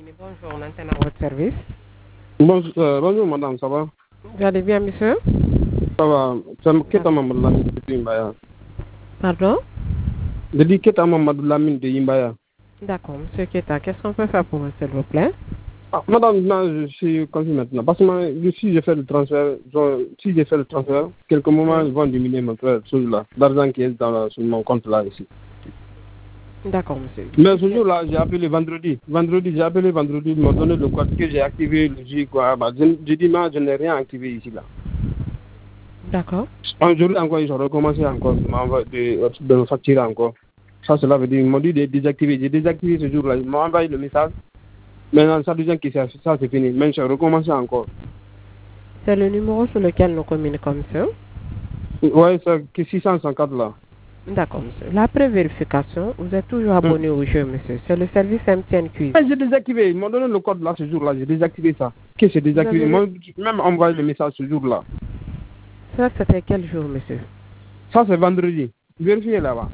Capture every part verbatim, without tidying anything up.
Bonjour, on entend à votre service. Bonjour, euh, bonjour madame, ça va? Vous allez bien, monsieur? Ça va. C'est Keta Mamadou Lamine de Imbaya. Pardon? Je dis Keta Mamadou Lamine de Imbaya. D'accord, monsieur Keta, qu'est-ce qu'on peut faire pour vous, s'il vous plaît? Ah, madame, non, je suis connu maintenant. Parce que moi, si j'ai fait le transfert, je- si j'ai fait le transfert, quelques moments, Oui. ils vont diminuer mon frère, celui-là, l'argent qui est dans la- sur mon compte là ici. D'accord, monsieur. Mais ce jour-là, j'ai appelé vendredi. Vendredi, j'ai appelé vendredi, ils m'ont donné le code que j'ai activé le J, quoi. Bah, je, je dis, non, je n'ai rien activé ici, là. D'accord. Aujourd'hui encore, ils ont recommencé encore de m'envoyer- de, de me facturer encore. Ça, cela veut dire, ils m'ont dit de désactiver. J'ai désactivé ce jour-là. Ils m'ont envoyé le message. Maintenant, ça dit que ça, ça c'est fini. Mais j'ai recommencé encore. C'est le numéro sur lequel nous communiquons, monsieur. Ouais, c'est six cent cinquante là. D'accord, monsieur. L'après vérification, vous êtes toujours abonné au jeu, monsieur. C'est le service M T N Quiz. Mais j'ai désactivé. Ils m'ont donné le code là ce jour-là. J'ai désactivé ça. Qu'est-ce que j'ai désactivé? avez- Moi, j'ai même envoyé le message ce jour-là. Ça, c'était quel jour, monsieur? Ça, c'est vendredi. Vérifiez là-bas.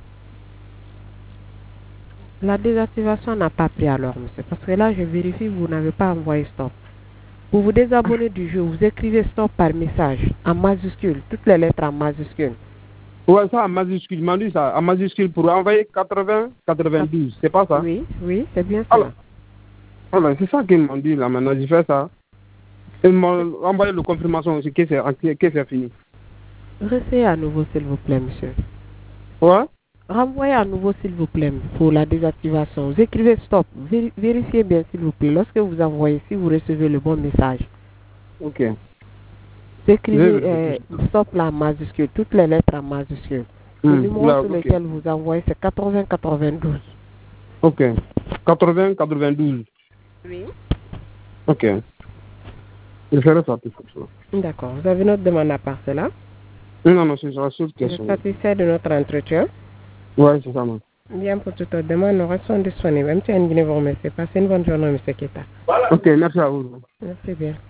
La désactivation n'a pas pris alors, monsieur. Parce que là, je vérifie, vous n'avez pas envoyé stop. Pour vous désabonner du jeu, vous écrivez stop par message, en majuscule, toutes les lettres en majuscule. Ouais, ça en majuscule. Ils m'ont dit ça. En majuscule pour envoyer quatre-vingts quatre-vingt-douze. C'est pas ça? Oui, oui, c'est bien ça. Alors, alors c'est ça qu'ils m'ont dit là maintenant. J'ai fait ça. Ils m'ont envoyé la confirmation aussi que c'est que c'est fini. Restez à nouveau, s'il vous plaît, monsieur. Ouais? Renvoyez à nouveau, s'il vous plaît, pour la désactivation. Vous écrivez stop. Véri- vérifiez bien, s'il vous plaît. Lorsque vous envoyez, si vous recevez le bon message, Ok. vous écrivez Je- euh, stop là en majuscule, toutes les lettres en majuscule. Le Hmm, numéro là, sur ok. lequel vous envoyez, c'est quatre-vingts quatre-vingt-douze. Ok. quatre-vingts quatre-vingt-douze. Oui. Ok. Je ferai ça tout ça. D'accord. Vous avez notre demande à part cela. Non, non, c'est la seule Vous êtes question. satisfait de notre entretien? Ouais, c'est ça, man. Bien, pour toute autre demande, nous restons disponibles. M T N Guinée vous remercie. Passez une bonne journée, monsieur Keta. Ok, merci à vous. Merci bien.